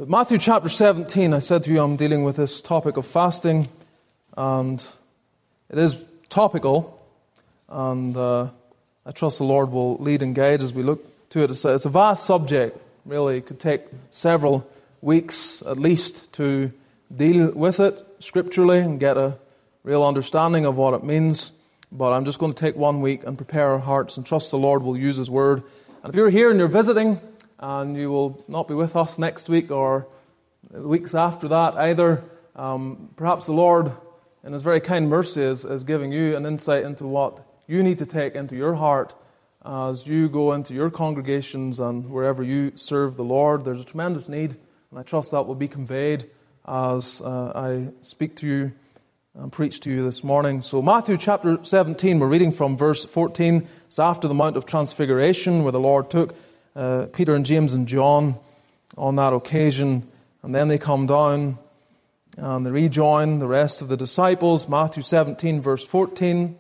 Matthew chapter 17, I said to you I'm dealing with this topic of fasting, and it is topical, and I trust the Lord will lead and guide as we look to it. It's a vast subject, really. It could take several weeks at least to deal with it scripturally and get a real understanding of what it means, but I'm just going to take 1 week and prepare our hearts and trust the Lord will use His Word. And if you're here and you're visiting, and you will not be with us next week or the weeks after that either, perhaps the Lord, in His very kind mercy, is giving you an insight into what you need to take into your heart as you go into your congregations and wherever you serve the Lord. There's a tremendous need, and I trust that will be conveyed as I speak to you and preach to you this morning. So Matthew chapter 17, we're reading from verse 14. It's after the Mount of Transfiguration, where the Lord took Peter and James and John on that occasion, and then they come down and they rejoin the rest of the disciples. Matthew 17 verse 14.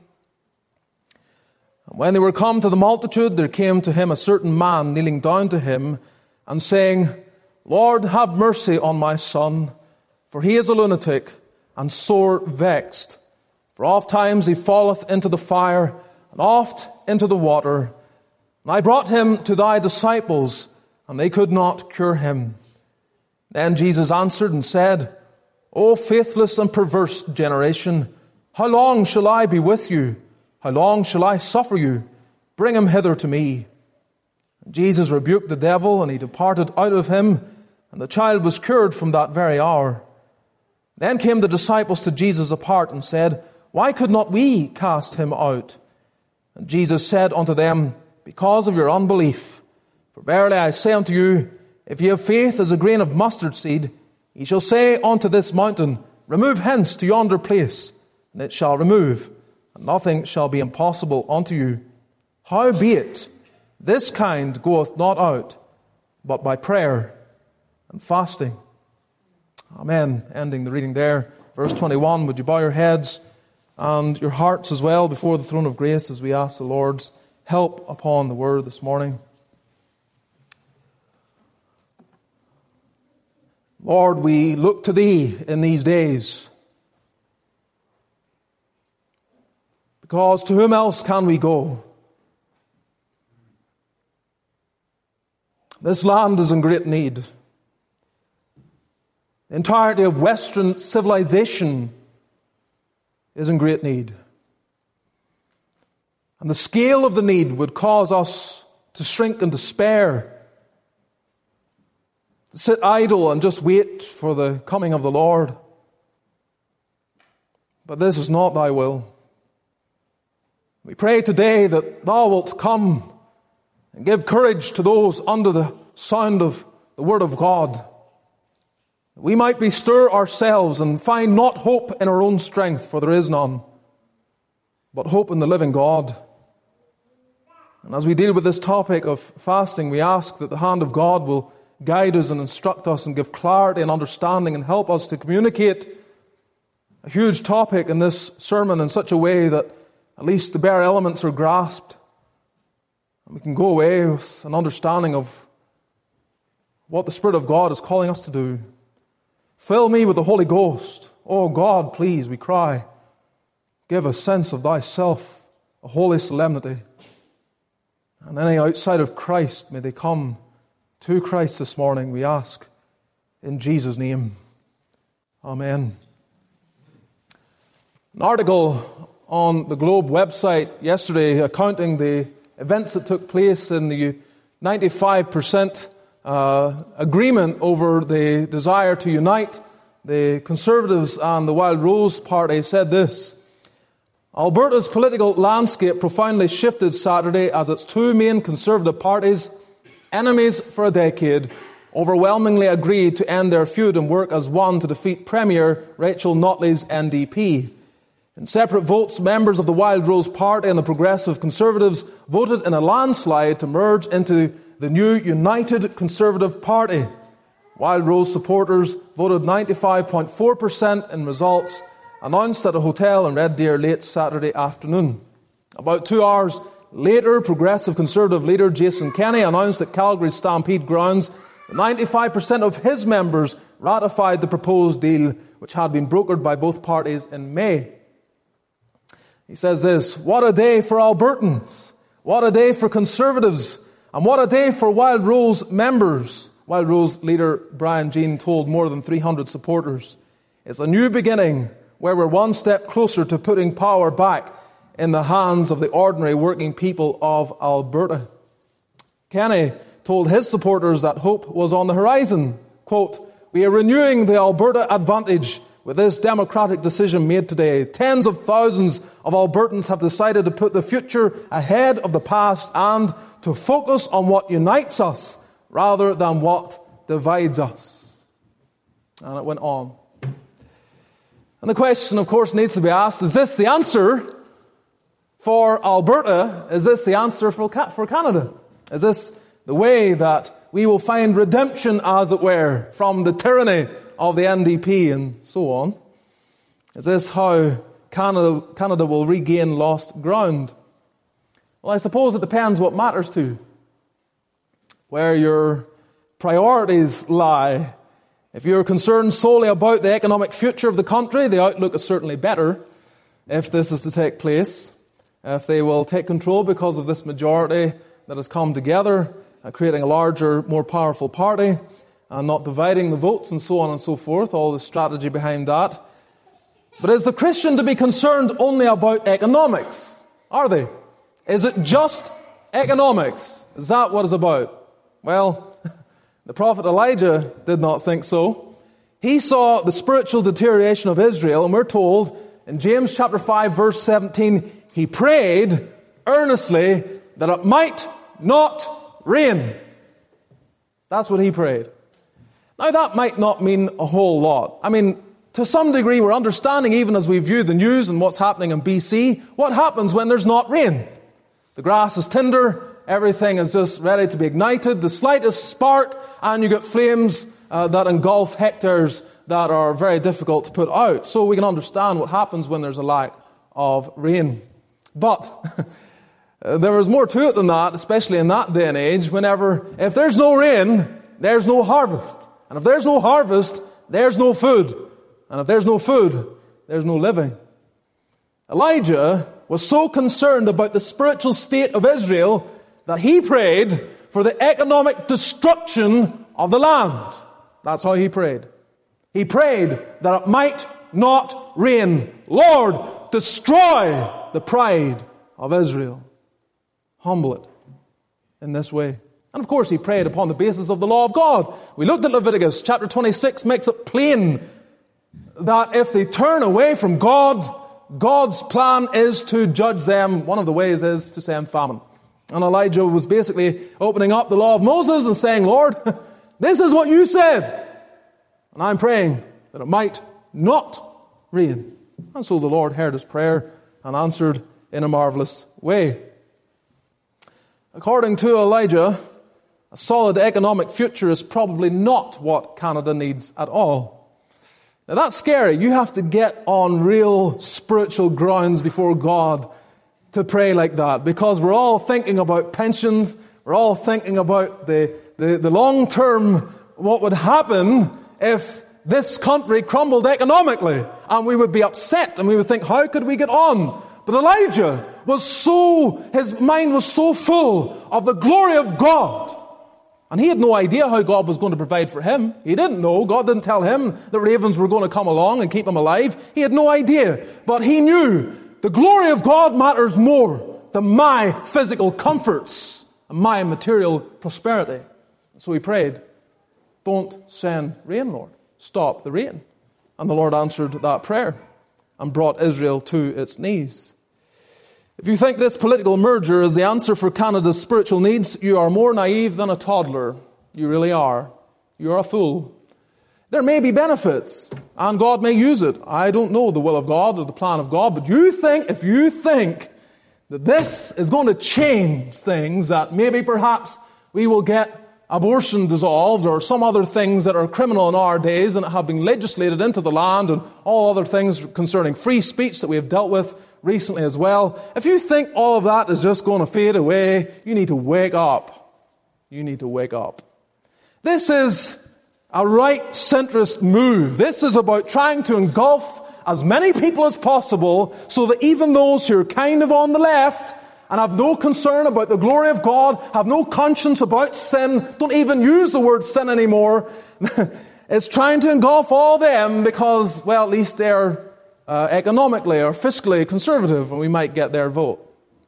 And when they were come to the multitude, there came to him a certain man kneeling down to him and saying, Lord, have mercy on my son, for he is a lunatic and sore vexed. For oft times he falleth into the fire, and oft into the water. And I brought him to thy disciples, and they could not cure him. Then Jesus answered and said, O faithless and perverse generation, how long shall I be with you? How long shall I suffer you? Bring him hither to me. And Jesus rebuked the devil, and he departed out of him, and the child was cured from that very hour. Then came the disciples to Jesus apart and said, Why could not we cast him out? And Jesus said unto them, Because of your unbelief. For verily I say unto you, if ye have faith as a grain of mustard seed, ye shall say unto this mountain, Remove hence to yonder place, and it shall remove, and nothing shall be impossible unto you. Howbeit, this kind goeth not out, but by prayer and fasting. Amen. Ending the reading there. Verse 21, would you bow your heads and your hearts as well before the throne of grace as we ask the Lord's help upon the Word this morning. Lord, we look to Thee in these days, because to whom else can we go? This land is in great need. The entirety of Western civilization is in great need. And the scale of the need would cause us to shrink in despair, to sit idle and just wait for the coming of the Lord. But this is not Thy will. We pray today that Thou wilt come and give courage to those under the sound of the Word of God. We might bestir ourselves and find not hope in our own strength, for there is none, but hope in the living God. And as we deal with this topic of fasting, we ask that the hand of God will guide us and instruct us and give clarity and understanding and help us to communicate a huge topic in this sermon in such a way that at least the bare elements are grasped, and we can go away with an understanding of what the Spirit of God is calling us to do. Fill me with the Holy Ghost. Oh God, please, we cry, give a sense of Thyself, a holy solemnity. And any outside of Christ, may they come to Christ this morning, we ask, in Jesus' name. Amen. An article on the Globe website yesterday accounting the events that took place in the 95% agreement over the desire to unite the Conservatives and the Wild Rose Party said this: Alberta's political landscape profoundly shifted Saturday as its two main Conservative parties, enemies for a decade, overwhelmingly agreed to end their feud and work as one to defeat Premier Rachel Notley's NDP. In separate votes, members of the Wild Rose Party and the Progressive Conservatives voted in a landslide to merge into the new United Conservative Party. Wild Rose supporters voted 95.4% in results announced at a hotel in Red Deer late Saturday afternoon. About 2 hours later, Progressive Conservative leader Jason Kenney announced at Calgary's Stampede grounds 95% of his members ratified the proposed deal, which had been brokered by both parties in May. He says this, "What a day for Albertans, what a day for Conservatives, and what a day for Wild Rose members." Wild Rose leader Brian Jean told more than 300 supporters, "It's a new beginning where we're one step closer to putting power back in the hands of the ordinary working people of Alberta." Kenny told his supporters that hope was on the horizon. Quote, "We are renewing the Alberta advantage with this democratic decision made today. Tens of thousands of Albertans have decided to put the future ahead of the past and to focus on what unites us rather than what divides us." And it went on. And the question, of course, needs to be asked, is this the answer for Alberta? Is this the answer for Canada? Is this the way that we will find redemption, as it were, from the tyranny of the NDP and so on? Is this how Canada will regain lost ground? Well, I suppose it depends what matters to you, where your priorities lie. If you're concerned solely about the economic future of the country, the outlook is certainly better if this is to take place. If they will take control because of this majority that has come together, creating a larger, more powerful party, and not dividing the votes and so on and so forth, all the strategy behind that. But is the Christian to be concerned only about economics? Are they? Is it just economics? Is that what it's about? Well, the prophet Elijah did not think so. He saw the spiritual deterioration of Israel, and we're told in James chapter 5, verse 17, he prayed earnestly that it might not rain. That's what he prayed. Now, that might not mean a whole lot. I mean, to some degree, we're understanding, even as we view the news and what's happening in BC, what happens when there's not rain. The grass is tinder, everything is just ready to be ignited. The slightest spark, and you get flames that engulf hectares that are very difficult to put out. So we can understand what happens when there's a lack of rain. But there is more to it than that, especially in that day and age, if there's no rain, there's no harvest. And if there's no harvest, there's no food. And if there's no food, there's no living. Elijah was so concerned about the spiritual state of Israel that he prayed for the economic destruction of the land. That's how he prayed. He prayed that it might not rain. Lord, destroy the pride of Israel. Humble it in this way. And of course he prayed upon the basis of the law of God. We looked at Leviticus. Chapter 26 makes it plain that if they turn away from God, God's plan is to judge them. One of the ways is to send famine. And Elijah was basically opening up the law of Moses and saying, Lord, this is what you said. And I'm praying that it might not rain. And so the Lord heard his prayer and answered in a marvelous way. According to Elijah, a solid economic future is probably not what Canada needs at all. Now that's scary. You have to get on real spiritual grounds before God to pray like that, because we're all thinking about pensions. We're all thinking about the long term, what would happen if this country crumbled economically, and we would be upset and we would think, how could we get on? But Elijah his mind was so full of the glory of God. And he had no idea how God was going to provide for him. He didn't know. God didn't tell him that ravens were going to come along and keep him alive. He had no idea. But he knew the glory of God matters more than my physical comforts and my material prosperity. So he prayed, don't send rain, Lord. Stop the rain. And the Lord answered that prayer and brought Israel to its knees. If you think this political merger is the answer for Canada's spiritual needs, you are more naive than a toddler. You really are. You're a fool. There may be benefits, and God may use it. I don't know the will of God or the plan of God, but if you think that this is going to change things, that maybe perhaps we will get abortion dissolved or some other things that are criminal in our days and have been legislated into the land, and all other things concerning free speech that we have dealt with recently as well. If you think all of that is just going to fade away, you need to wake up. You need to wake up. This is a right centrist move. This is about trying to engulf as many people as possible so that even those who are kind of on the left and have no concern about the glory of God, have no conscience about sin, don't even use the word sin anymore, it's trying to engulf all them because, well, at least they're economically or fiscally conservative and we might get their vote.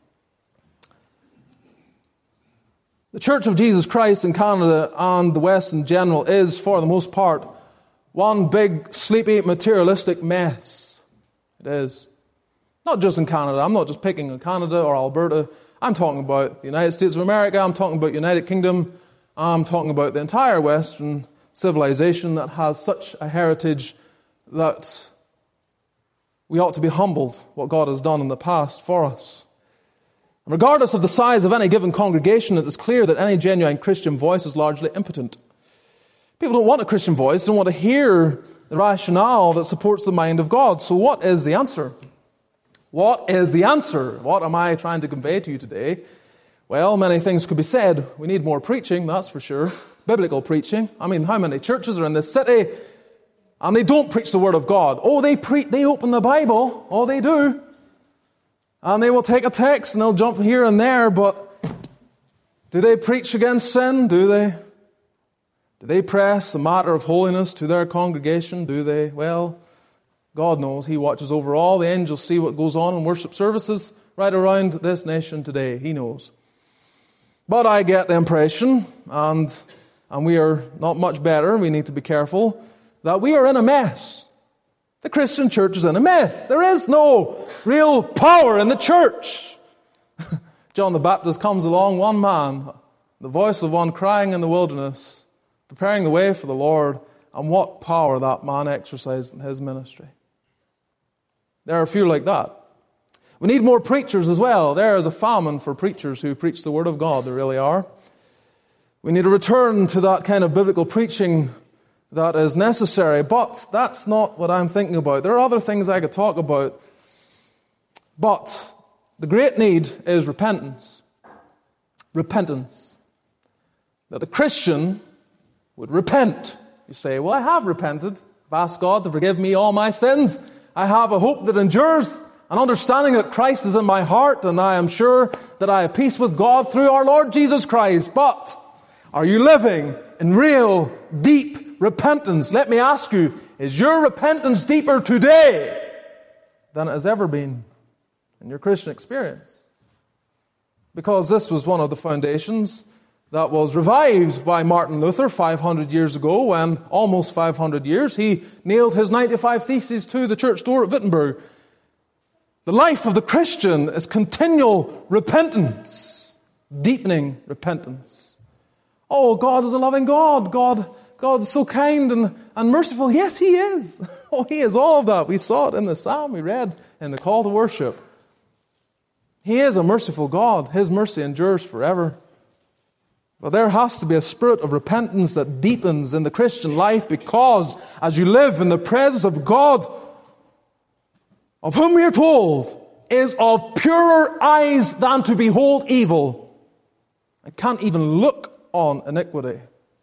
The Church of Jesus Christ in Canada and the West in general is, for the most part, one big, sleepy, materialistic mess. It is. Not just in Canada. I'm not just picking on Canada or Alberta. I'm talking about the United States of America. I'm talking about the United Kingdom. I'm talking about the entire Western civilization that has such a heritage that we ought to be humbled what God has done in the past for us. Regardless of the size of any given congregation, it is clear that any genuine Christian voice is largely impotent. People don't want a Christian voice, they don't want to hear the rationale that supports the mind of God. So what is the answer? What is the answer? What am I trying to convey to you today? Well, many things could be said. We need more preaching, that's for sure. Biblical preaching. I mean, how many churches are in this city and they don't preach the Word of God? Oh, they open the Bible. Oh, they do. And they will take a text and they'll jump here and there, but do they preach against sin? Do they? Do they press the matter of holiness to their congregation? Do they? Well, God knows. He watches over all. The angels see what goes on in worship services right around this nation today. He knows. But I get the impression, and we are not much better, we need to be careful, that we are in a mess. The Christian church is in a mess. There is no real power in the church. John the Baptist comes along, one man, the voice of one crying in the wilderness, preparing the way for the Lord, and what power that man exercised in his ministry. There are a few like that. We need more preachers as well. There is a famine for preachers who preach the Word of God. There really are. We need to return to that kind of biblical preaching that is necessary, but that's not what I'm thinking about. There are other things I could talk about, but the great need is repentance. Repentance. That the Christian would repent. You say, well, I have repented. I've asked God to forgive me all my sins. I have a hope that endures, an understanding that Christ is in my heart, and I am sure that I have peace with God through our Lord Jesus Christ. But are you living in real, deep repentance? Let me ask you, is your repentance deeper today than it has ever been in your Christian experience? Because this was one of the foundations that was revived by Martin Luther 500 years ago, when, almost 500 years, he nailed his 95 Theses to the church door at Wittenberg. The life of the Christian is continual repentance, deepening repentance. Oh, God is a loving God. God is so kind and merciful. Yes, He is. Oh, He is all of that. We saw it in the psalm we read in the call to worship. He is a merciful God. His mercy endures forever. But there has to be a spirit of repentance that deepens in the Christian life, because as you live in the presence of God, of whom we are told is of purer eyes than to behold evil, and can't even look on iniquity.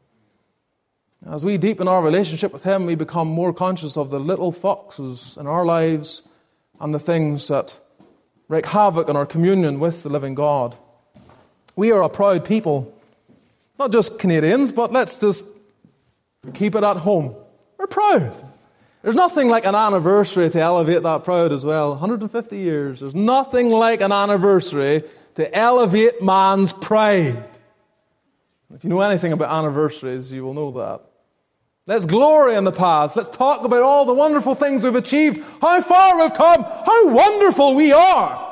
As we deepen our relationship with Him, we become more conscious of the little foxes in our lives and the things that wreak havoc in our communion with the living God. We are a proud people. Not just Canadians, but let's just keep it at home. We're proud. There's nothing like an anniversary to elevate that proud as well. 150 years. There's nothing like an anniversary to elevate man's pride. If you know anything about anniversaries, you will know that. Let's glory in the past. Let's talk about all the wonderful things we've achieved, how far we've come, how wonderful we are.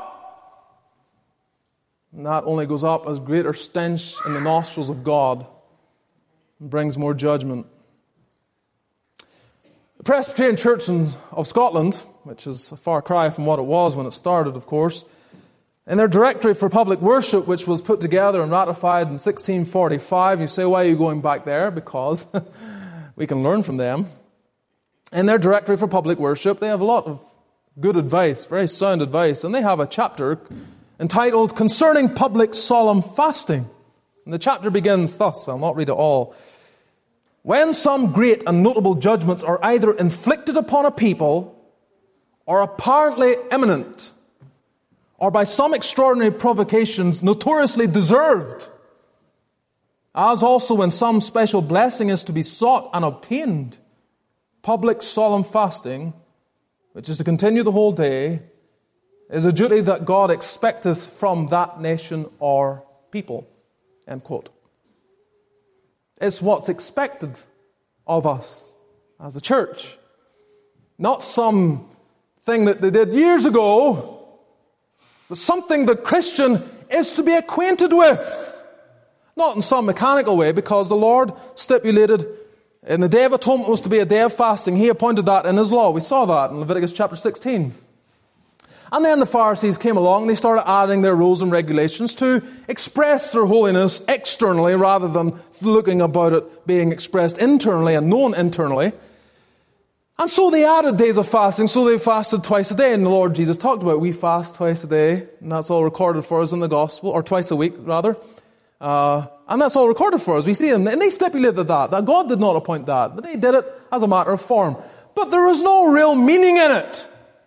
And that only goes up as greater stench in the nostrils of God and brings more judgment. The Presbyterian Church of Scotland, which is a far cry from what it was when it started, of course, in their Directory for Public Worship, which was put together and ratified in 1645, you say, why are you going back there? Because we can learn from them. In their Directory for Public Worship, they have a lot of good advice, very sound advice, and they have a chapter entitled Concerning Public Solemn Fasting. And the chapter begins thus. I'll not read it all. when some great and notable judgments are either inflicted upon a people or apparently imminent, or by some extraordinary provocations notoriously deserved, as also when some special blessing is to be sought and obtained, public solemn fasting, which is to continue the whole day, is a duty that God expecteth from that nation or people. End quote. It's what's expected of us as a church. Not some thing that they did years ago, but something the Christian is to be acquainted with. Not in some mechanical way, because the Lord stipulated in the Day of Atonement was to be a day of fasting. He appointed that in His law. We saw that in Leviticus chapter 16. And then the Pharisees came along and they started adding their rules and regulations to express their holiness externally rather than looking about it being expressed internally and known internally. And so they added days of fasting, so they fasted twice a day. And the Lord Jesus talked about we fast twice a day, and that's all recorded for us in the gospel, or twice a week rather. And that's all recorded for us. We see them, and they stipulated that God did not appoint that, but they did it as a matter of form. But there was no real meaning in it.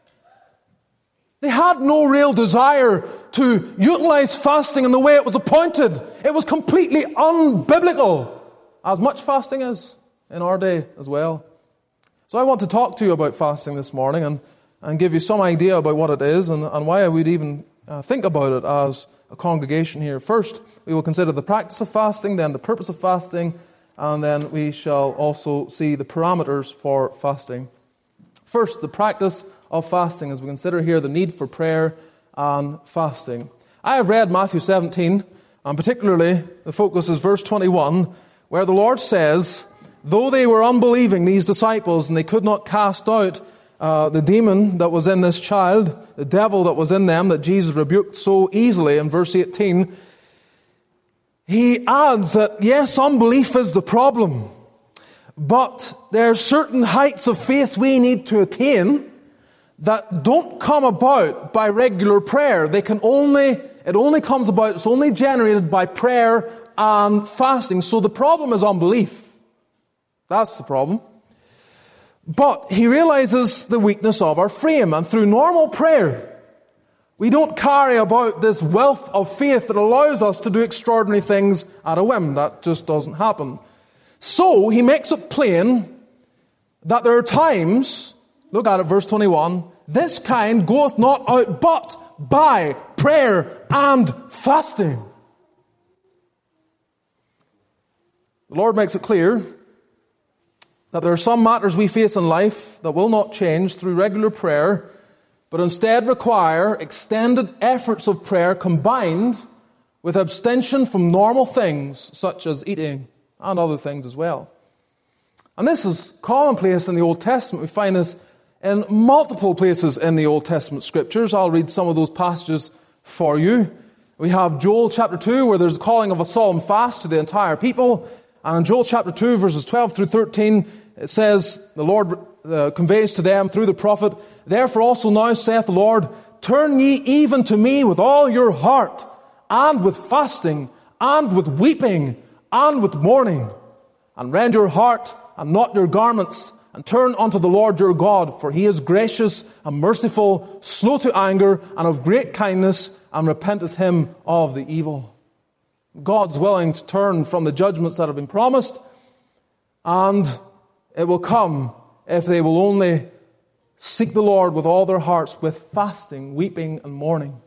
They had no real desire to utilize fasting in the way it was appointed. It was completely unbiblical, as much fasting is in our day as well. So I want to talk to you about fasting this morning and give you some idea about what it is and why I would even think about it as a congregation here. First, we will consider the practice of fasting, then the purpose of fasting, and then we shall also see the parameters for fasting. First, the practice of fasting, as we consider here the need for prayer and fasting. I have read Matthew 17, and particularly the focus is verse 21, where the Lord says, though they were unbelieving, these disciples, and they could not cast out the demon that was in this child, the devil that was in them, that Jesus rebuked so easily in verse 18, he adds that, yes, unbelief is the problem, but there are certain heights of faith we need to attain that don't come about by regular prayer. It only comes about, it's only generated by prayer and fasting. So the problem is unbelief. That's the problem. But he realizes the weakness of our frame, and through normal prayer, we don't carry about this wealth of faith that allows us to do extraordinary things at a whim. That just doesn't happen. So he makes it plain that there are times, look at it, verse 21, this kind goeth not out but by prayer and fasting. The Lord makes it clear that there are some matters we face in life that will not change through regular prayer, but instead require extended efforts of prayer combined with abstention from normal things such as eating and other things as well. And this is commonplace in the Old Testament. We find this in multiple places in the Old Testament scriptures. I'll read some of those passages for you. We have Joel chapter 2, where there's a calling of a solemn fast to the entire people. And in Joel chapter 2, verses 12 through 13, it says, the Lord conveys to them through the prophet, therefore also now saith the Lord, turn ye even to me with all your heart, and with fasting, and with weeping, and with mourning, and rend your heart, and not your garments, and turn unto the Lord your God, for He is gracious and merciful, slow to anger, and of great kindness, and repenteth Him of the evil. God's willing to turn from the judgments that have been promised, and it will come if they will only seek the Lord with all their hearts, with fasting, weeping, and mourning.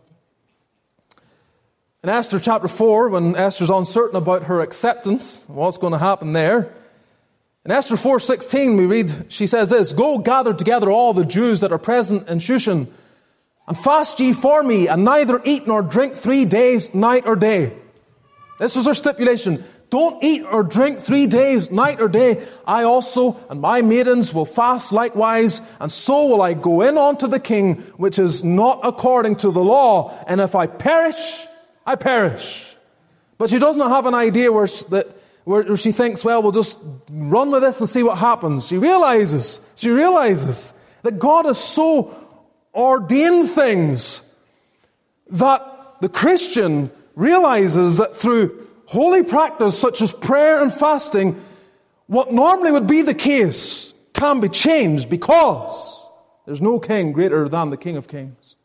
In Esther chapter 4, when Esther's uncertain about her acceptance, what's going to happen there, in Esther 4:16 we read, she says this, go gather together all the Jews that are present in Shushan, and fast ye for me, and neither eat nor drink 3 days, night or day. This was her stipulation. Don't eat or drink 3 days, night or day. I also and my maidens will fast likewise, and so will I go in unto the king, which is not according to the law. And if I perish, I perish. But she does not have an idea where she thinks, well, we'll just run with this and see what happens. She realizes that God has so ordained things that the Christian realizes that through holy practice such as prayer and fasting, what normally would be the case can be changed because there's no king greater than the King of Kings.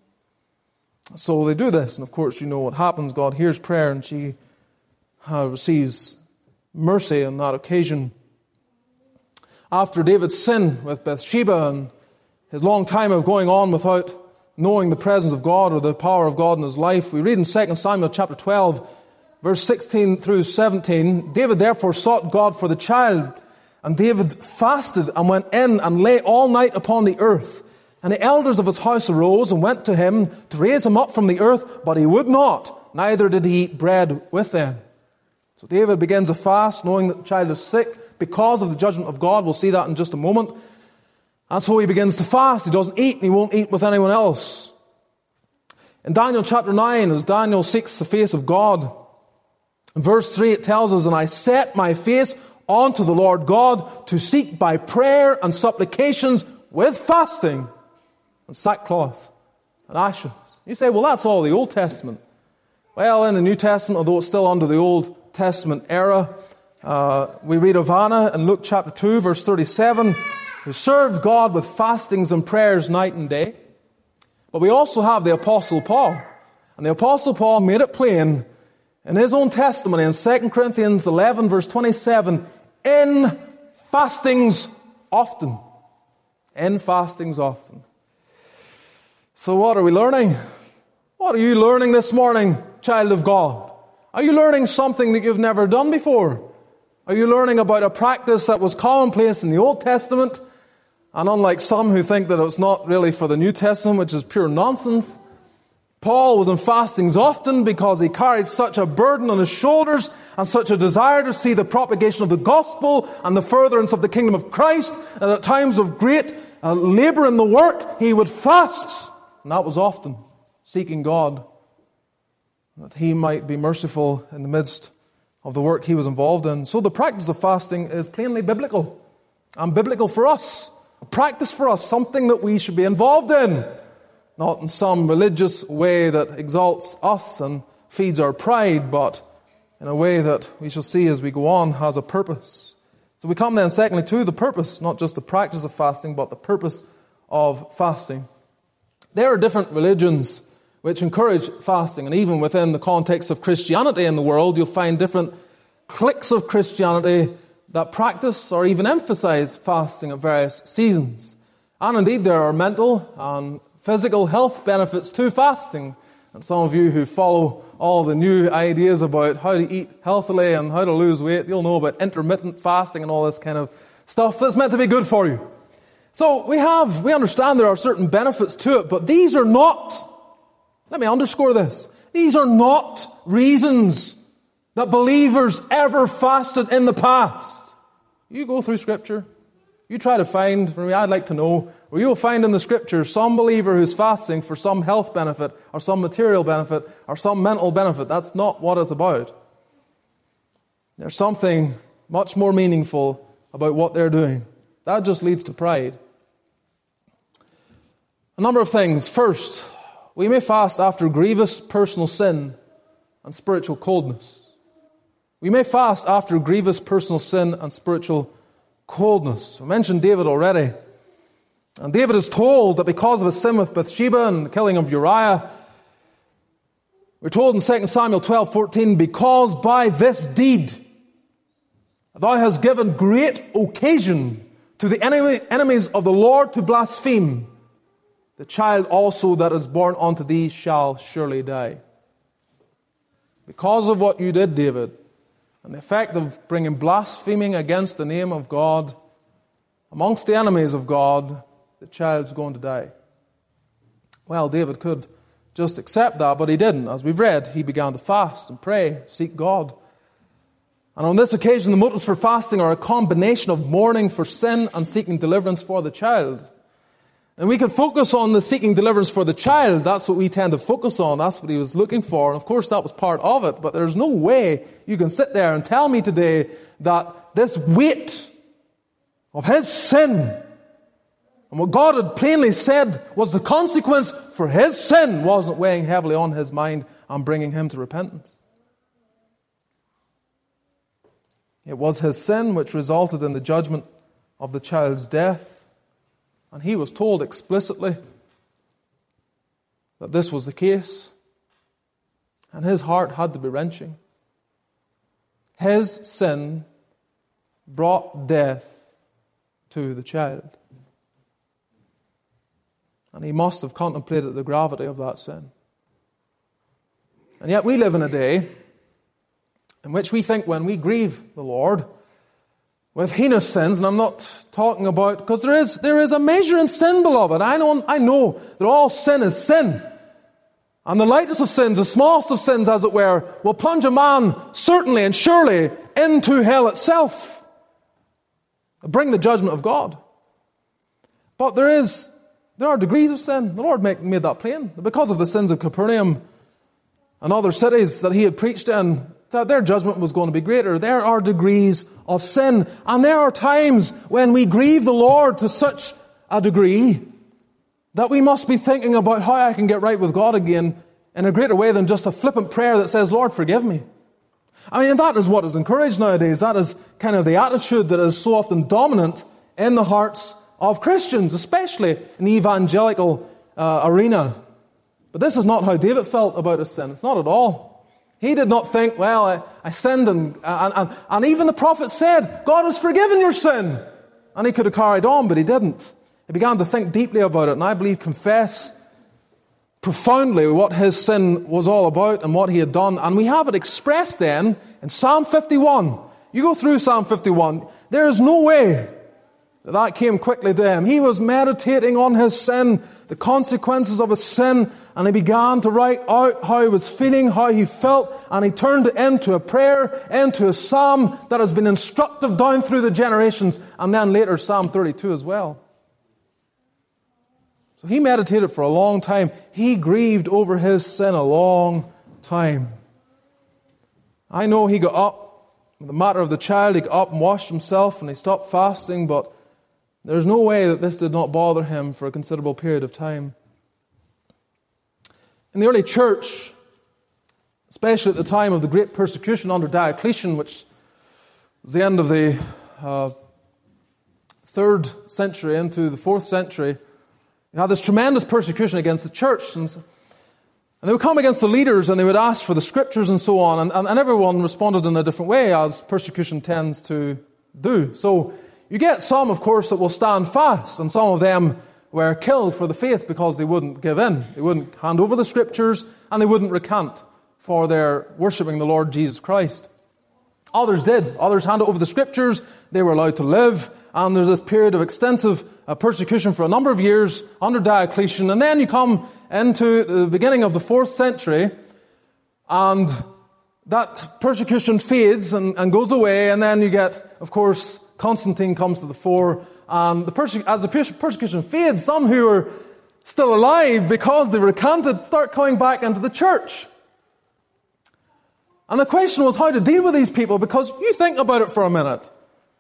So they do this, and of course you know what happens. God hears prayer, and she receives mercy on that occasion. After David's sin with Bathsheba and his long time of going on without knowing the presence of God or the power of God in his life, we read in 2 Samuel chapter 12, verse 16 through 17, David therefore sought God for the child, and David fasted and went in and lay all night upon the earth. And the elders of his house arose and went to him to raise him up from the earth, but he would not, neither did he eat bread with them. So David begins a fast, knowing that the child is sick because of the judgment of God. We'll see that in just a moment. And so he begins to fast. He doesn't eat, and he won't eat with anyone else. In Daniel chapter 9, as Daniel seeks the face of God, in verse 3 it tells us, and I set my face unto the Lord God to seek by prayer and supplications with fasting and sackcloth and ashes. You say, well, that's all the Old Testament. Well, in the New Testament, although it's still under the Old Testament era, we read of Anna in Luke chapter 2, verse 37, who served God with fastings and prayers night and day. But we also have the Apostle Paul. And the Apostle Paul made it plain in his own testimony in 2 Corinthians 11, verse 27, in fastings often. In fastings often. So what are we learning? What are you learning this morning, child of God? Are you learning something that you've never done before? Are you learning about a practice that was commonplace in the Old Testament? And unlike some who think that it's not really for the New Testament, which is pure nonsense, Paul was in fastings often because he carried such a burden on his shoulders and such a desire to see the propagation of the gospel and the furtherance of the kingdom of Christ. And at times of great labor in the work, he would fast. And that was often seeking God, that he might be merciful in the midst of the work he was involved in. So the practice of fasting is plainly biblical, and biblical for us. A practice for us, something that we should be involved in. Not in some religious way that exalts us and feeds our pride, but in a way that we shall see as we go on has a purpose. So we come then secondly to the purpose, not just the practice of fasting, but the purpose of fasting. There are different religions which encourage fasting, and even within the context of Christianity in the world, you'll find different cliques of Christianity that practice or even emphasize fasting at various seasons. And indeed, there are mental and physical health benefits to fasting. And some of you who follow all the new ideas about how to eat healthily and how to lose weight, you'll know about intermittent fasting and all this kind of stuff that's meant to be good for you. So we understand there are certain benefits to it, but these are not, let me underscore this, these are not reasons that believers ever fasted in the past. You go through Scripture, you try to find, for me, I'd like to know, where you'll find in the Scripture some believer who's fasting for some health benefit or some material benefit or some mental benefit. That's not what it's about. There's something much more meaningful about what they're doing. That just leads to pride. A number of things. First, we may fast after grievous personal sin and spiritual coldness. We may fast after grievous personal sin and spiritual coldness. I mentioned David already. And David is told that because of his sin with Bathsheba and the killing of Uriah, we're told in 2 Samuel 12:14, because by this deed thou hast given great occasion to the enemies of the Lord to blaspheme, the child also that is born unto thee shall surely die. Because of what you did, David, and the effect of bringing blaspheming against the name of God amongst the enemies of God, the child's going to die. Well, David could just accept that, but he didn't. As we've read, he began to fast and pray, seek God. And on this occasion, the motives for fasting are a combination of mourning for sin and seeking deliverance for the child. And we can focus on the seeking deliverance for the child. That's what we tend to focus on. That's what he was looking for. And of course, that was part of it. But there's no way you can sit there and tell me today that this weight of his sin and what God had plainly said was the consequence for his sin wasn't weighing heavily on his mind and bringing him to repentance. It was his sin which resulted in the judgment of the child's death. And he was told explicitly that this was the case. And his heart had to be wrenching. His sin brought death to the child. And he must have contemplated the gravity of that sin. And yet we live in a day in which we think when we grieve the Lord with heinous sins, and I'm not talking about, because there is a measure in sin, beloved. I know that all sin is sin. And the lightest of sins, the smallest of sins, as it were, will plunge a man certainly and surely into hell itself. Bring the judgment of God. But there are degrees of sin. The Lord made that plain. Because of the sins of Capernaum and other cities that he had preached in, that their judgment was going to be greater. There are degrees of sin. And there are times when we grieve the Lord to such a degree that we must be thinking about how I can get right with God again in a greater way than just a flippant prayer that says, Lord, forgive me. I mean, that is what is encouraged nowadays. That is kind of the attitude that is so often dominant in the hearts of Christians, especially in the evangelical arena. But this is not how David felt about his sin. It's not at all. He did not think, well, I sinned, and even the prophet said, God has forgiven your sin. And he could have carried on, but he didn't. He began to think deeply about it, and I believe confess profoundly what his sin was all about and what he had done. And we have it expressed then in Psalm 51. You go through Psalm 51, there is no way that came quickly to him. He was meditating on his sin, the consequences of his sin, and he began to write out how he was feeling, how he felt, and he turned it into a prayer, into a psalm that has been instructive down through the generations, and then later Psalm 32 as well. So he meditated for a long time. He grieved over his sin a long time. I know he got up, with the matter of the child, he got up and washed himself and he stopped fasting, but there's no way that this did not bother him for a considerable period of time. In the early church, especially at the time of the great persecution under Diocletian, which was the end of the 3rd century into the 4th century, you had this tremendous persecution against the church. And they would come against the leaders and they would ask for the scriptures and so on. And everyone responded in a different way, as persecution tends to do. So you get some, of course, that will stand fast. And some of them were killed for the faith because they wouldn't give in. They wouldn't hand over the scriptures and they wouldn't recant for their worshipping the Lord Jesus Christ. Others did. Others handed over the scriptures. They were allowed to live. And there's this period of extensive persecution for a number of years under Diocletian. And then you come into the beginning of the 4th century, and that persecution fades and goes away. And then you get, of course, Constantine comes to the fore. And as the persecution fades, some who are still alive because they recanted start coming back into the church. And the question was how to deal with these people, because you think about it for a minute.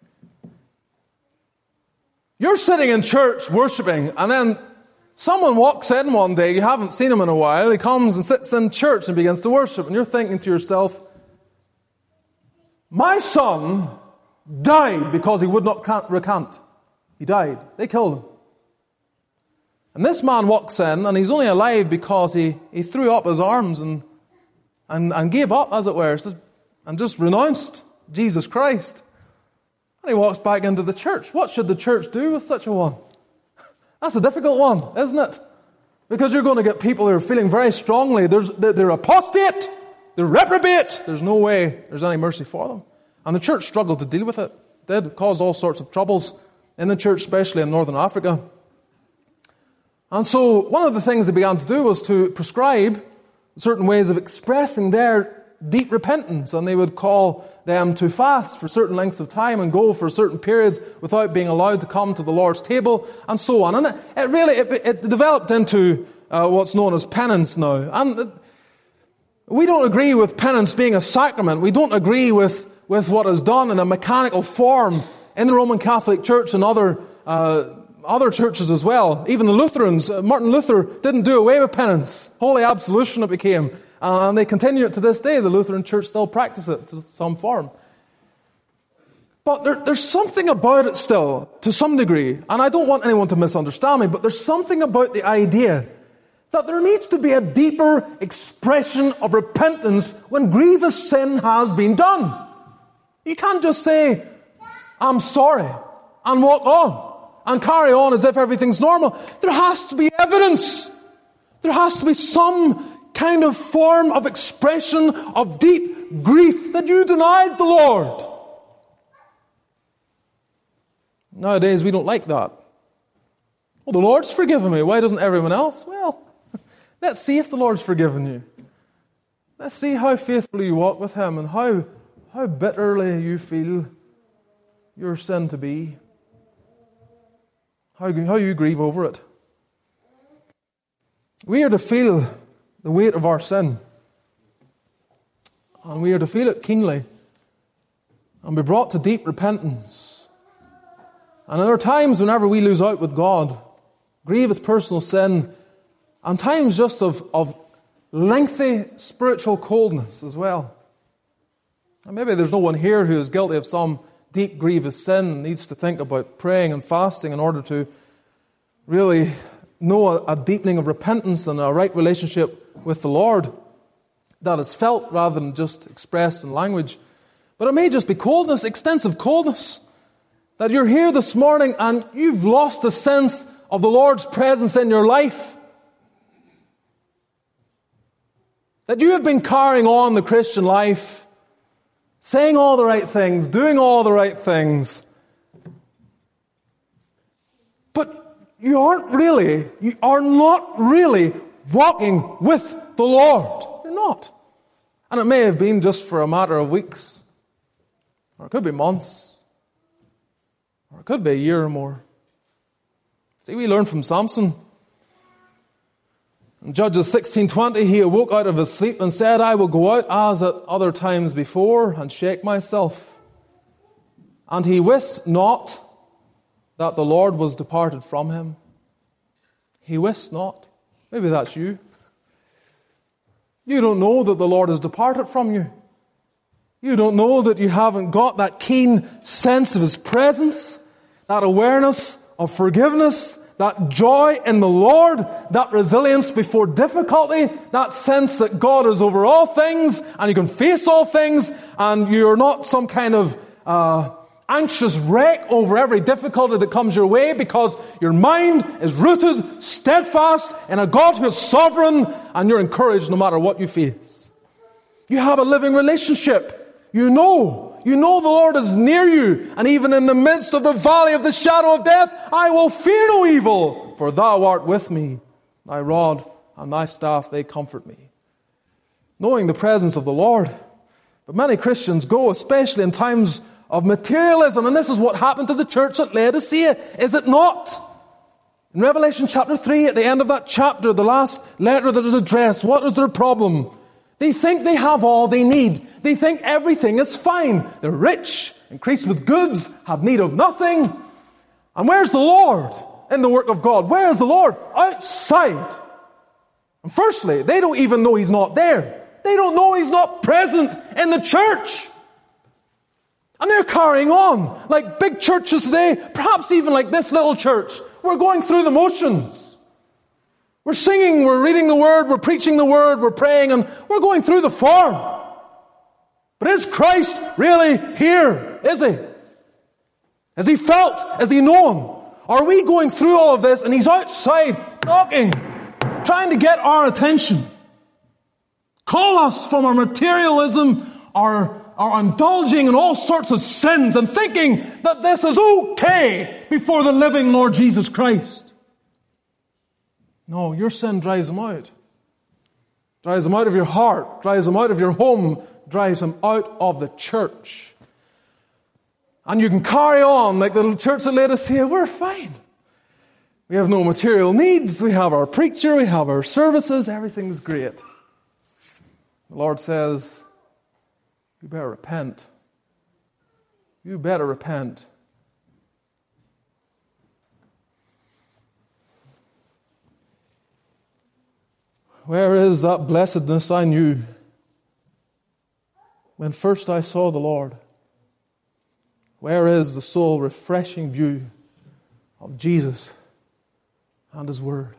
You're sitting in church worshipping, and then someone walks in one day, you haven't seen him in a while, he comes and sits in church and begins to worship, and you're thinking to yourself, my son died because he would not recant. He died. They killed him. And this man walks in, and he's only alive because he threw up his arms and gave up, as it were, and just renounced Jesus Christ. And he walks back into the church. What should the church do with such a one? That's a difficult one, isn't it? Because you're going to get people who are feeling very strongly, they're apostate, they're reprobate. There's no way there's any mercy for them. And the church struggled to deal with it. It did cause all sorts of troubles in the church, especially in Northern Africa. And so one of the things they began to do was to prescribe certain ways of expressing their deep repentance, and they would call them to fast for certain lengths of time and go for certain periods without being allowed to come to the Lord's table, and so on. And it developed into what's known as penance now. And we don't agree with penance being a sacrament. We don't agree with what is done in a mechanical form in the Roman Catholic Church and other churches as well. Even the Lutherans, Martin Luther didn't do away with penance. Holy absolution it became. And they continue it to this day. The Lutheran Church still practice it to some form. But there's something about it still, to some degree, and I don't want anyone to misunderstand me, but there's something about the idea that there needs to be a deeper expression of repentance when grievous sin has been done. You can't just say, I'm sorry, and walk on, and carry on as if everything's normal. There has to be evidence. There has to be some kind of form of expression of deep grief that you denied the Lord. Nowadays, we don't like that. Well, the Lord's forgiven me. Why doesn't everyone else? Well, let's see if the Lord's forgiven you. Let's see how faithfully you walk with Him and how bitterly you feel your sin to be. How you grieve over it. We are to feel the weight of our sin. And we are to feel it keenly and be brought to deep repentance. And there are times whenever we lose out with God, grievous personal sin, and times just of lengthy spiritual coldness as well. And maybe there's no one here who is guilty of some deep grievous sin and needs to think about praying and fasting in order to really know a deepening of repentance and a right relationship with the Lord that is felt rather than just expressed in language. But it may just be coldness, extensive coldness. That you're here this morning and you've lost the sense of the Lord's presence in your life. That you have been carrying on the Christian life, saying all the right things, doing all the right things. But you are not really walking with the Lord. You're not. And it may have been just for a matter of weeks. Or it could be months. Or it could be a year or more. See, we learn from Samson. In Judges 16:20, he awoke out of his sleep and said, I will go out as at other times before and shake myself. And he wist not that the Lord was departed from him. He wist not. Maybe that's you. You don't know that the Lord has departed from you. You don't know that you haven't got that keen sense of His presence, that awareness of forgiveness, that joy in the Lord, that resilience before difficulty, that sense that God is over all things and you can face all things and you're not some kind of anxious wreck over every difficulty that comes your way because your mind is rooted, steadfast in a God who is sovereign and you're encouraged no matter what you face. You have a living relationship. You know the Lord is near you, and even in the midst of the valley of the shadow of death, I will fear no evil, for Thou art with me. Thy rod and Thy staff, they comfort me. Knowing the presence of the Lord. But many Christians go, especially in times of materialism, and this is what happened to the church at Laodicea, is it not? In Revelation chapter 3, at the end of that chapter, the last letter that is addressed, what is their problem? They think they have all they need. They think everything is fine. They're rich, increased with goods, have need of nothing. And where's the Lord in the work of God? Where is the Lord? Outside. And firstly, they don't even know He's not there. They don't know He's not present in the church. And they're carrying on like big churches today, perhaps even like this little church. We're going through the motions. We're singing, we're reading the Word, we're preaching the Word, we're praying, and we're going through the form. But is Christ really here? Is He? Has He felt? Has He known? Are we going through all of this and He's outside knocking, trying to get our attention? Call us from our materialism, our indulging in all sorts of sins and thinking that this is okay before the living Lord Jesus Christ. No, your sin drives Him out. Drives Him out of your heart, drives Him out of your home, drives Him out of the church. And you can carry on like the church at Laodicea. We're fine. We have no material needs. We have our preacher. We have our services. Everything's great. The Lord says, you better repent. You better repent. Where is that blessedness I knew when first I saw the Lord? Where is the soul-refreshing view of Jesus and His Word?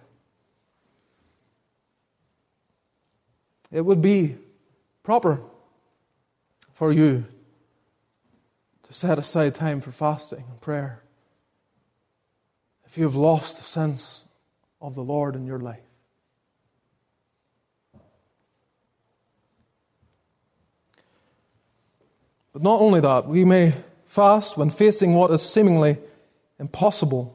It would be proper for you to set aside time for fasting and prayer if you have lost the sense of the Lord in your life. But not only that, we may fast when facing what is seemingly impossible.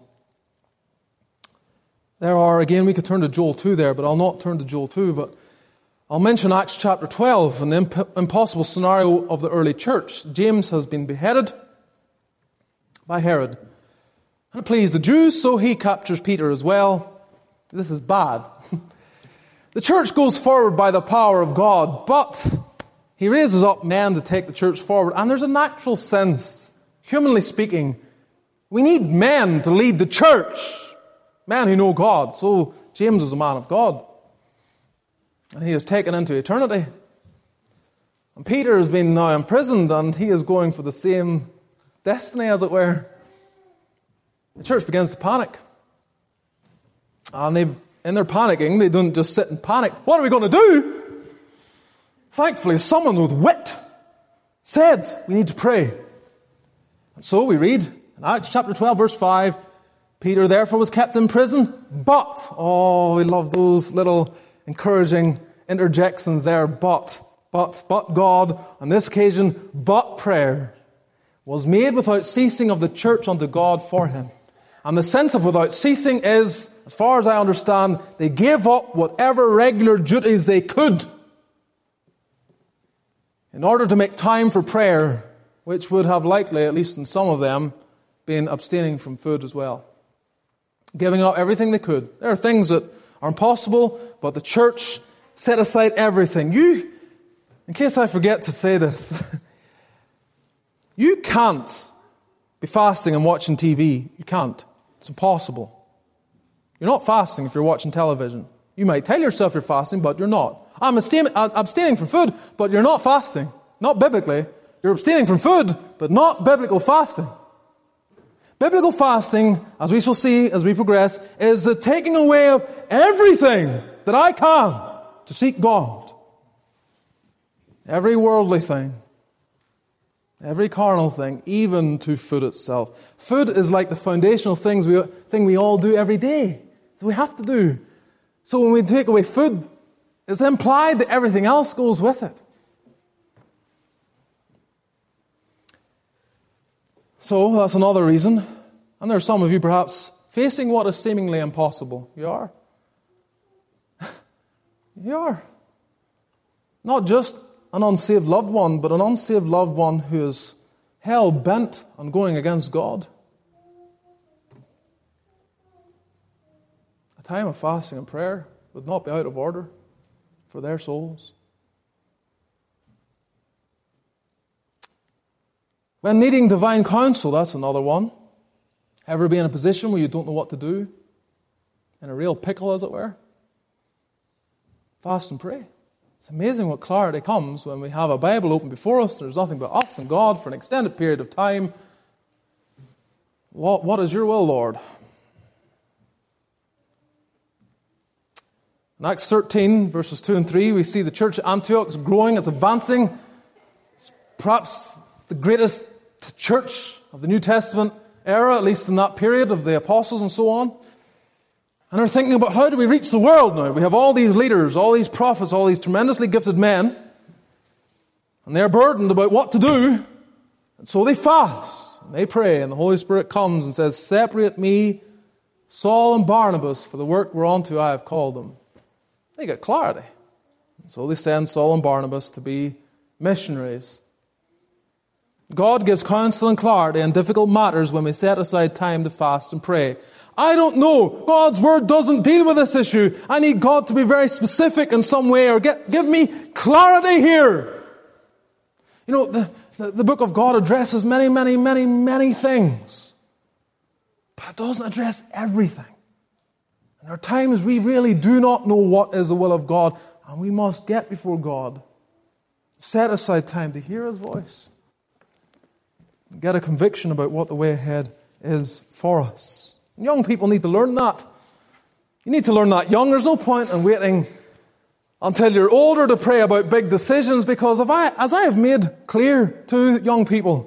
There are, again, we could turn to Joel 2 there, but I'll not turn to Joel 2, but I'll mention Acts chapter 12 and the impossible scenario of the early church. James has been beheaded by Herod. And it pleased the Jews, so he captures Peter as well. This is bad. The church goes forward by the power of God, but He raises up men to take the church forward. And there's a natural sense, humanly speaking, we need men to lead the church. Men who know God. So James was a man of God. And he is taken into eternity. And Peter has been now imprisoned, and he is going for the same destiny, as it were. The church begins to panic. And in their panicking, they don't just sit and panic. What are we going to do? Thankfully, someone with wit said, we need to pray. And so we read in Acts chapter 12, verse 5, Peter therefore was kept in prison, but, we love those little encouraging interjections there, but God, on this occasion, but prayer, was made without ceasing of the church unto God for him. And the sense of without ceasing is, as far as I understand, they gave up whatever regular duties they could in order to make time for prayer, which would have likely, at least in some of them, been abstaining from food as well. Giving up everything they could. There are things that are impossible, but the church set aside everything. In case I forget to say this, you can't be fasting and watching TV. You can't. It's impossible. You're not fasting if you're watching television. You might tell yourself you're fasting, but you're not. I'm abstaining from food, but you're not fasting. Not biblically. You're abstaining from food, but not biblical fasting. Biblical fasting, as we shall see as we progress, is the taking away of everything that I can to seek God. Every worldly thing. Every carnal thing, even to food itself. Food is like the foundational thing we all do every day. So we have to do. So when we take away food, it's implied that everything else goes with it. So that's another reason. And there are some of you perhaps facing what is seemingly impossible. You are. You are. Not just an unsaved loved one, but an unsaved loved one who is hell-bent on going against God. A time of fasting and prayer would not be out of order for their souls. When needing divine counsel, that's another one. Ever be in a position where you don't know what to do? In a real pickle, as it were? Fast and pray. It's amazing what clarity comes when we have a Bible open before us. There's nothing but us and God for an extended period of time. What is your will, Lord? In Acts 13, verses 2 and 3, we see the church at Antioch is growing, it's advancing. It's perhaps the greatest church of the New Testament era, at least in that period of the apostles and so on. And they're thinking about how do we reach the world now? We have all these leaders, all these prophets, all these tremendously gifted men, and they're burdened about what to do. And so they fast, and they pray, and the Holy Spirit comes and says, separate me, Saul and Barnabas, for the work whereunto I have called them. They get clarity. And so they send Saul and Barnabas to be missionaries. God gives counsel and clarity in difficult matters when we set aside time to fast and pray. I don't know. God's Word doesn't deal with this issue. I need God to be very specific in some way or give me clarity here. You know, the book of God addresses many, many, many, many things. But it doesn't address everything. And there are times we really do not know what is the will of God. And we must get before God. Set aside time to hear His voice. get a conviction about what the way ahead is for us. And young people need to learn that. You need to learn that young. There's no point in waiting until you're older to pray about big decisions, because as I have made clear to young people,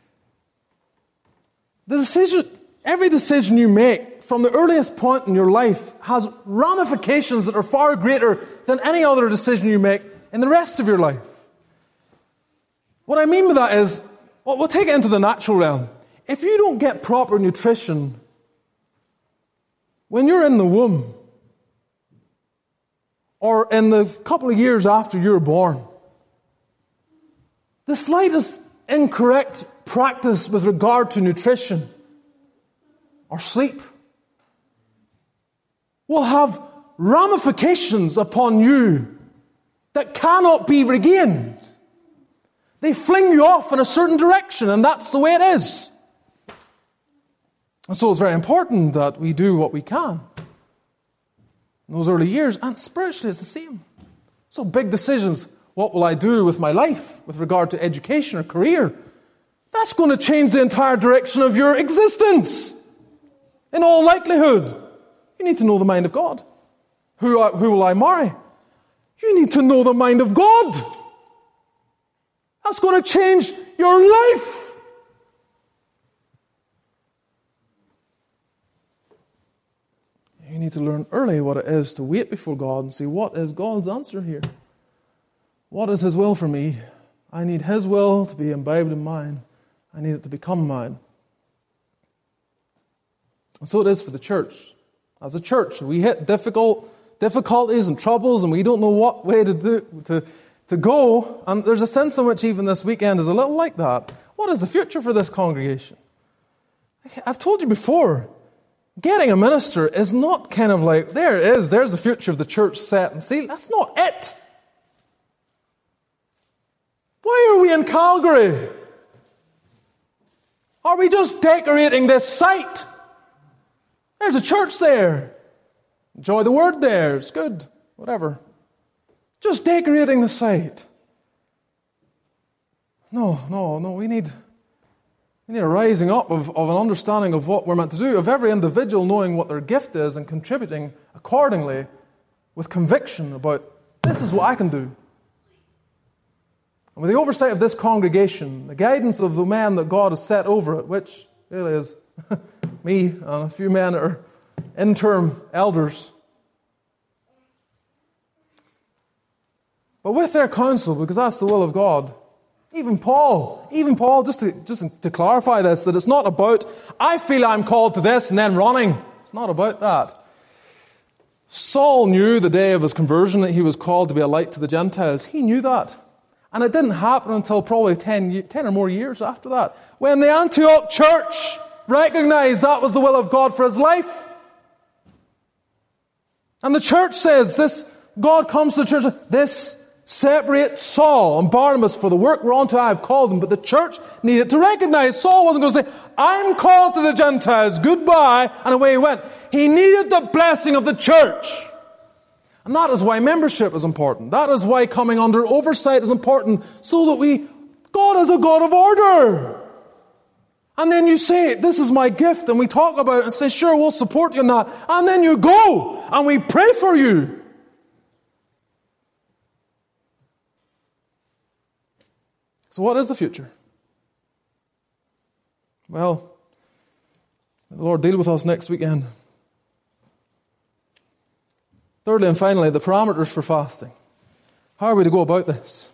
every decision you make from the earliest point in your life has ramifications that are far greater than any other decision you make in the rest of your life. What I mean by that is, we'll take it into the natural realm. If you don't get proper nutrition when you're in the womb, or in the couple of years after you're born, the slightest incorrect practice with regard to nutrition or sleep will have ramifications upon you that cannot be regained. They fling you off in a certain direction, and that's the way it is. And so it's very important that we do what we can in those early years, and spiritually it's the same. So big decisions, what will I do with my life with regard to education or career? That's going to change the entire direction of your existence. In all likelihood, you need to know the mind of God. Who will I marry? You need to know the mind of God. That's going to change your life. You need to learn early what it is to wait before God and see, what is God's answer here? What is His will for me? I need His will to be imbibed in mine. I need it to become mine. And so it is for the church. As a church, we hit difficulties and troubles, and we don't know what way to go. And there's a sense in which even this weekend is a little like that. What is the future for this congregation? I've told you before, getting a minister is not kind of like, there it is, there's the future of the church set and sealed. That's not it. Why are we in Calgary? Are we just decorating this site? There's a church there. Enjoy the word there. It's good. Whatever. Just decorating the site. No. We need a rising up of an understanding of what we're meant to do, of every individual knowing what their gift is and contributing accordingly with conviction about, this is what I can do. And with the oversight of this congregation, the guidance of the man that God has set over it, which really is me and a few men that are interim elders. But with their counsel, because that's the will of God, even Paul, just to clarify this, that it's not about, I feel I'm called to this and then running. It's not about that. Saul knew the day of his conversion that he was called to be a light to the Gentiles. He knew that. And it didn't happen until probably 10 or more years after that, when the Antioch church recognized that was the will of God for his life. And the church says, God comes to the church, this separates Saul and Barnabas for the work whereunto I have called them. But the church needed to recognize Saul wasn't going to say, I'm called to the Gentiles, goodbye, and away he went. He needed the blessing of the church. And that is why membership is important. That is why coming under oversight is important, so that God is a God of order. And then you say, this is my gift, and we talk about it and say, sure, we'll support you in that. And then you go, and we pray for you. So what is the future? Well, may the Lord deal with us next weekend. Thirdly and finally, the parameters for fasting. How are we to go about this?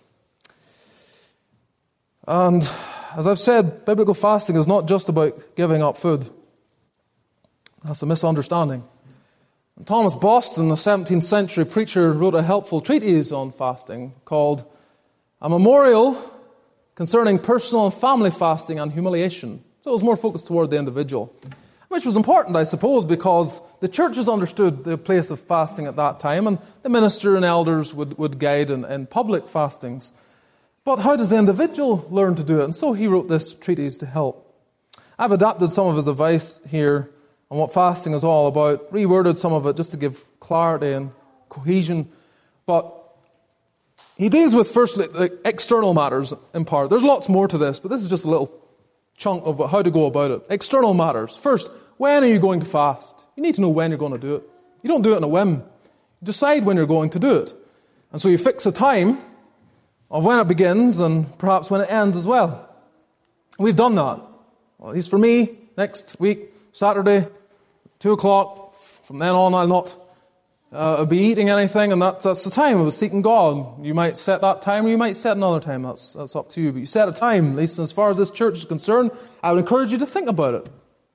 And as I've said, biblical fasting is not just about giving up food. That's a misunderstanding. And Thomas Boston, the 17th century preacher, wrote a helpful treatise on fasting called A Memorial Concerning Personal and Family Fasting and Humiliation. So it was more focused toward the individual, which was important, I suppose, because the churches understood the place of fasting at that time, and the minister and elders would guide in public fastings. But how does the individual learn to do it? And so he wrote this treatise to help. I've adapted some of his advice here on what fasting is all about, reworded some of it just to give clarity and cohesion. But he deals with, firstly, the external matters in part. There's lots more to this, but this is just a little chunk of how to go about it. External matters. First, when are you going to fast? You need to know when you're going to do it. You don't do it on a whim. You decide when you're going to do it. And so you fix a time of when it begins and perhaps when it ends as well. We've done that. Well, at least for me, next week, Saturday, 2 o'clock. From then on, I'll not be eating anything, and that's the time of seeking God. You might set that time, or you might set another time. That's up to you. But you set a time, at least as far as this church is concerned. I would encourage you to think about it.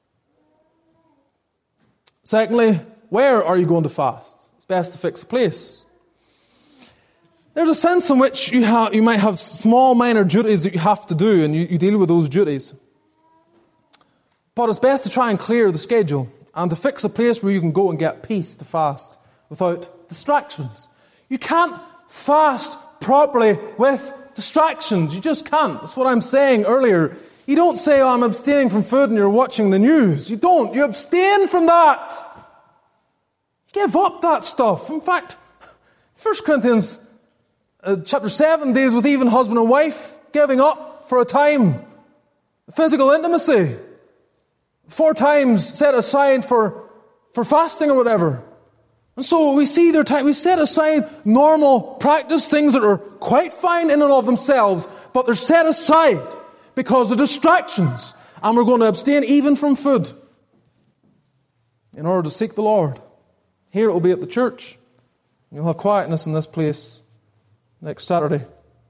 Secondly, where are you going to fast? It's best to fix a place. There's a sense in which you might have small, minor duties that you have to do, and you deal with those duties. But it's best to try and clear the schedule and to fix a place where you can go and get peace to fast without distractions. You can't fast properly with distractions. You just can't. That's what I'm saying earlier. You don't say, I'm abstaining from food and you're watching the news. You don't. You abstain from that. You give up that stuff. In fact, 1 Corinthians chapter 7 deals with even husband and wife giving up for a time physical intimacy. 4 times set aside for fasting or whatever. And so we see their time, we set aside normal practice, things that are quite fine in and of themselves, but they're set aside because of distractions. And we're going to abstain even from food in order to seek the Lord. Here it will be at the church. You'll have quietness in this place next Saturday.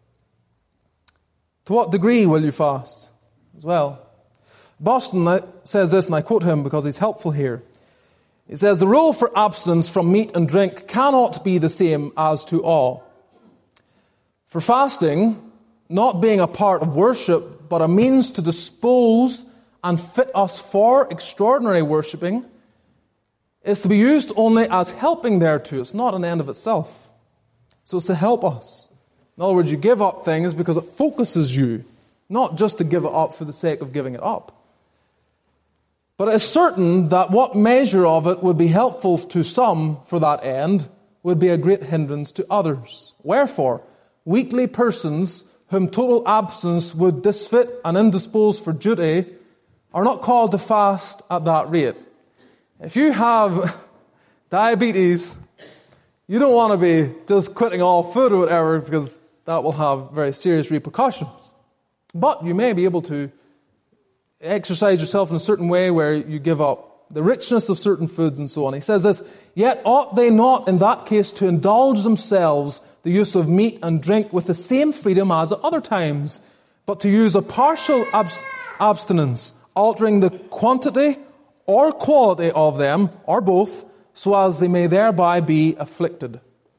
To what degree will you fast as well? Boston says this, and I quote him because he's helpful here. He says, the rule for abstinence from meat and drink cannot be the same as to all. For fasting, not being a part of worship, but a means to dispose and fit us for extraordinary worshipping, is to be used only as helping thereto. It's not an end of itself. So it's to help us. In other words, you give up things because it focuses you, not just to give it up for the sake of giving it up. But it is certain that what measure of it would be helpful to some for that end would be a great hindrance to others. Wherefore, weakly persons whom total absence would disfit and indispose for duty are not called to fast at that rate. If you have diabetes, you don't want to be just quitting all food or whatever, because that will have very serious repercussions. But you may be able to exercise yourself in a certain way where you give up the richness of certain foods and so on. He says this, yet ought they not in that case to indulge themselves the use of meat and drink with the same freedom as at other times, but to use a partial abstinence, altering the quantity or quality of them, or both, so as they may thereby be afflicted.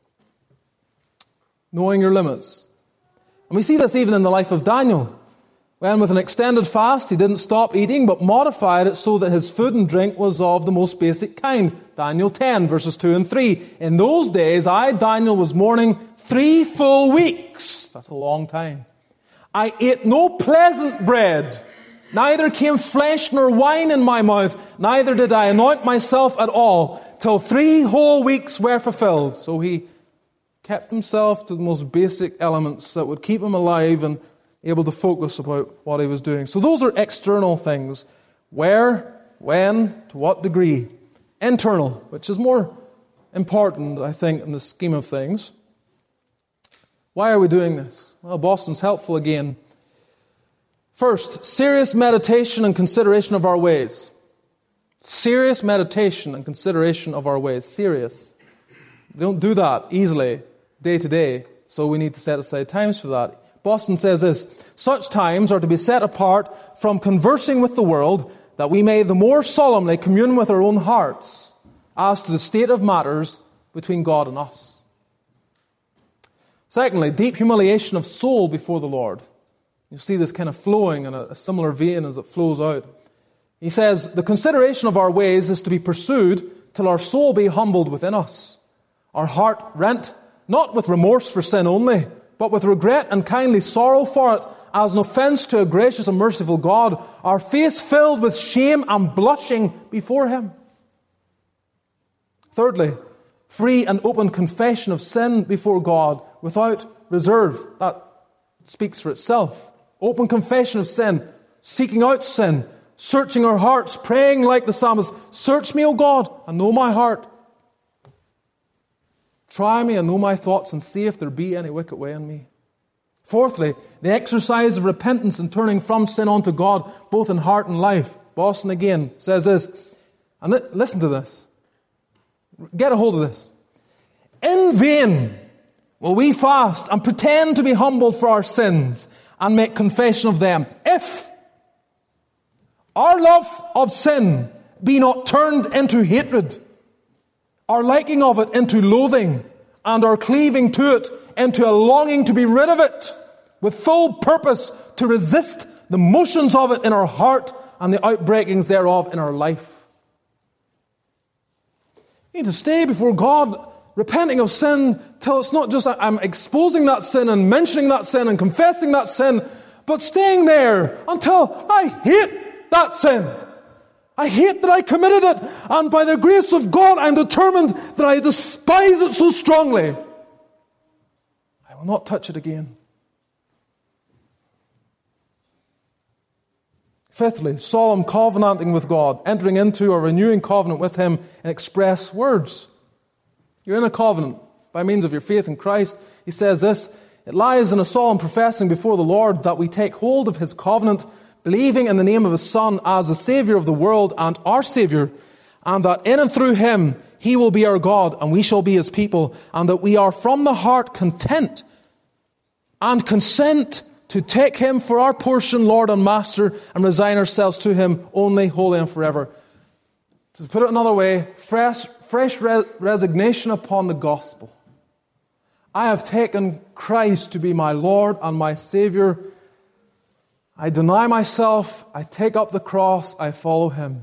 Knowing your limits. And we see this even in the life of Daniel. When with an extended fast, he didn't stop eating, but modified it so that his food and drink was of the most basic kind. Daniel 10, verses 2 and 3. In those days, I, Daniel, was mourning 3 full weeks. That's a long time. I ate no pleasant bread. Neither came flesh nor wine in my mouth. Neither did I anoint myself at all, till 3 whole weeks were fulfilled. So he kept himself to the most basic elements that would keep him alive and able to focus about what he was doing. So those are external things. Where, when, to what degree. Internal, which is more important, I think, in the scheme of things. Why are we doing this? Well, Boston's helpful again. First, serious meditation and consideration of our ways. Serious meditation and consideration of our ways. Serious. We don't do that easily, day to day, so we need to set aside times for that. Boston says this, such times are to be set apart from conversing with the world, that we may the more solemnly commune with our own hearts as to the state of matters between God and us. Secondly, deep humiliation of soul before the Lord. You see this kind of flowing in a similar vein as it flows out. He says, the consideration of our ways is to be pursued till our soul be humbled within us, our heart rent, not with remorse for sin only, but with regret and kindly sorrow for it, as an offense to a gracious and merciful God, our face filled with shame and blushing before Him. Thirdly, free and open confession of sin before God without reserve. That speaks for itself. Open confession of sin. seeking out sin, searching our hearts, praying like the psalmist, "Search me, O God, and know my heart. Try me and know my thoughts, and see if there be any wicked way in me." Fourthly, the exercise of repentance and turning from sin unto God, both in heart and life. Boston again says this, and listen to this. Get a hold of this. "In vain will we fast and pretend to be humble for our sins and make confession of them, if our love of sin be not turned into hatred, our liking of it into loathing, and our cleaving to it into a longing to be rid of it, with full purpose to resist the motions of it in our heart and the outbreakings thereof in our life." You need to stay before God, repenting of sin, till it's not just I'm exposing that sin and mentioning that sin and confessing that sin, but staying there until I hate that sin. I hate that I committed it, and by the grace of God, I'm determined that I despise it so strongly. I will not touch it again. Fifthly, solemn covenanting with God, entering into or renewing covenant with Him in express words. You're in a covenant by means of your faith in Christ. He says this, "It lies in a solemn professing before the Lord that we take hold of His covenant, believing in the name of His Son as the Saviour of the world and our Saviour, and that in and through Him He will be our God and we shall be His people, and that we are from the heart content and consent to take Him for our portion, Lord and Master, and resign ourselves to Him only, wholly and forever." To put it another way, fresh resignation upon the gospel. I have taken Christ to be my Lord and my Saviour. I deny myself, I take up the cross, I follow Him.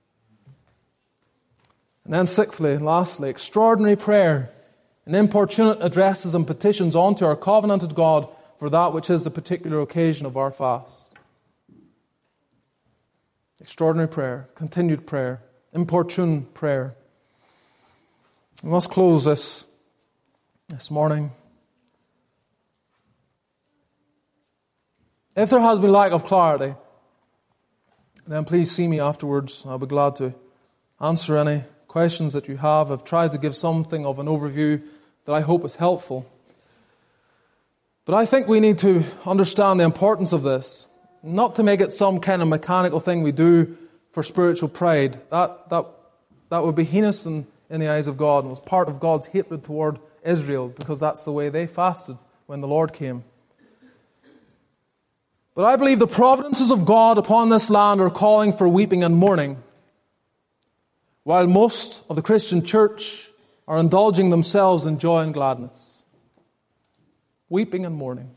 And then sixthly and lastly, extraordinary prayer and importunate addresses and petitions unto our covenanted God for that which is the particular occasion of our fast. Extraordinary prayer, continued prayer, importune prayer. We must close this morning. If there has been lack of clarity, then please see me afterwards. I'll be glad to answer any questions that you have. I've tried to give something of an overview that I hope is helpful. But I think we need to understand the importance of this, not to make it some kind of mechanical thing we do for spiritual pride. That would be heinous in the eyes of God, and was part of God's hatred toward Israel, because that's the way they fasted when the Lord came. But I believe the providences of God upon this land are calling for weeping and mourning, while most of the Christian church are indulging themselves in joy and gladness. Weeping and mourning.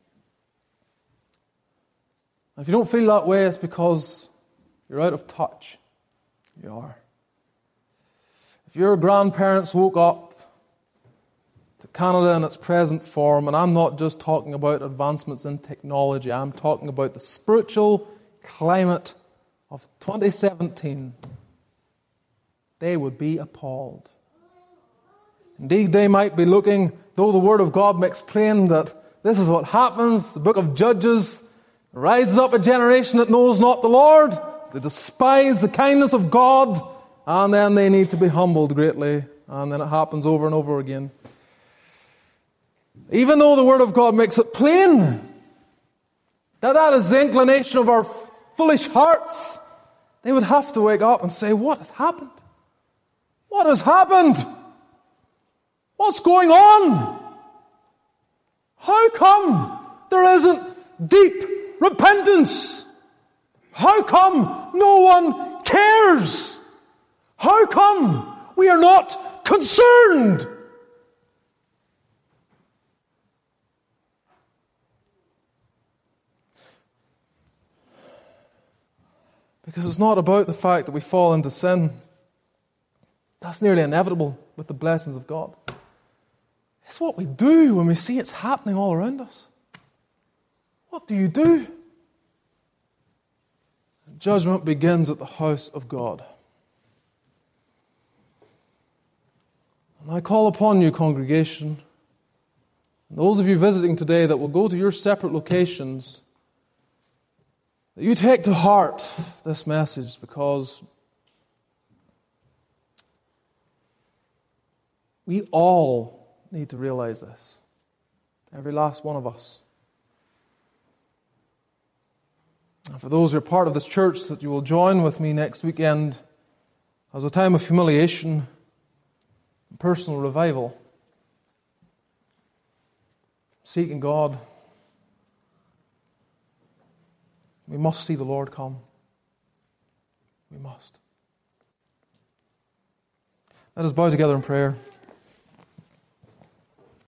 If you don't feel that way, it's because you're out of touch. You are. If your grandparents woke up to Canada in its present form, and I'm not just talking about advancements in technology, I'm talking about the spiritual climate of 2017, they would be appalled. Indeed, they might be looking, though the Word of God makes plain that this is what happens. The book of Judges rises up a generation that knows not the Lord. They despise the kindness of God, and then they need to be humbled greatly. And then it happens over and over again. Even though the Word of God makes it plain that is the inclination of our foolish hearts, they would have to wake up and say, "What has happened? What has happened? What's going on? How come there isn't deep repentance? How come no one cares? How come we are not concerned?" Because it's not about the fact that we fall into sin. That's nearly inevitable with the blessings of God. It's what we do when we see it's happening all around us. What do you do? Judgment begins at the house of God. And I call upon you, congregation, and those of you visiting today that will go to your separate locations, that you take to heart this message, because we all need to realize this. Every last one of us. And for those who are part of this church, that you will join with me next weekend as a time of humiliation and personal revival, seeking God. We must see the Lord come. We must. Let us bow together in prayer.